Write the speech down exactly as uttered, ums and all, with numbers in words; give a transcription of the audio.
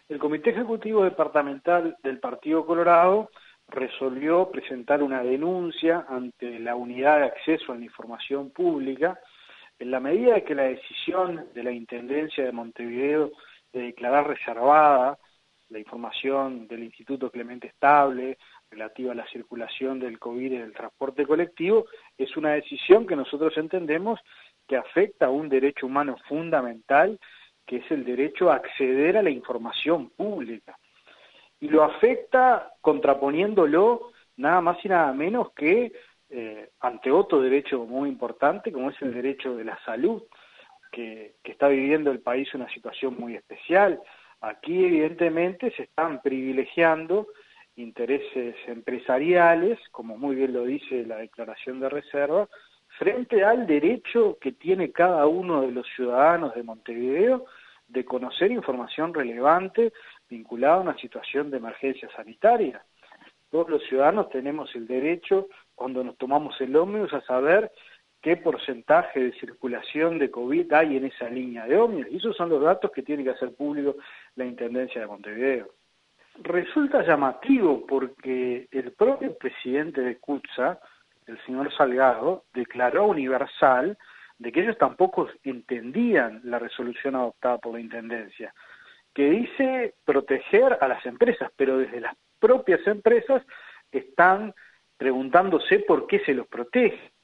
El Comité Ejecutivo Departamental del Partido Colorado resolvió presentar una denuncia ante la Unidad de Acceso a la Información Pública en la medida de que la decisión de la Intendencia de Montevideo de declarar reservada la información del Instituto Clemente Estable relativa a la circulación del COVID en el transporte colectivo es una decisión que nosotros entendemos que afecta a un derecho humano fundamental, que es el derecho a acceder a la información pública. Y lo afecta contraponiéndolo nada más y nada menos que eh, ante otro derecho muy importante, como es el derecho de la salud, que, que está viviendo el país una situación muy especial. Aquí evidentemente se están privilegiando intereses empresariales, como muy bien lo dice la declaración de reserva, frente al derecho que tiene cada uno de los ciudadanos de Montevideo de conocer información relevante vinculada a una situación de emergencia sanitaria. Todos los ciudadanos tenemos el derecho, cuando nos tomamos el ómnibus, a saber qué porcentaje de circulación de COVID hay en esa línea de ómnibus, y esos son los datos que tiene que hacer público la Intendencia de Montevideo. Resulta llamativo porque el propio presidente de CUTSA, el señor Salgado, declaró universal de que ellos tampoco entendían la resolución adoptada por la Intendencia, que dice proteger a las empresas, pero desde las propias empresas están preguntándose por qué se los protege.